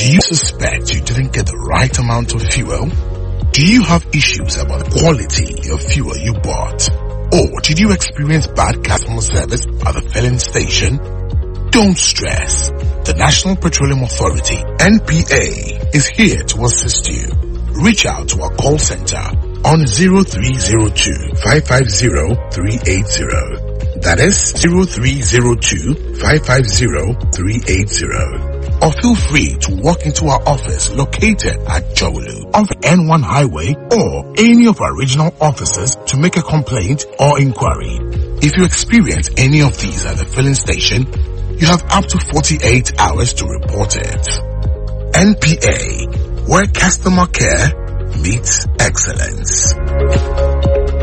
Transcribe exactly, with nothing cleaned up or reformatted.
Do you suspect you didn't get the right amount of fuel? Do you have issues about the quality of fuel you bought? Or did you experience bad customer service at the filling station? Don't stress. The National Petroleum Authority, N P A, is here to assist you. Reach out to our call center on zero three zero two, five five zero, three eight zero. That is zero three zero two, five five zero, three eight zero. Or feel free to walk into our office located at Jolu on the N one highway or any of our regional offices to make a complaint or inquiry. If you experience any of these at the filling station, you have up to forty-eight hours to report it. N P A, where customer care meets excellence.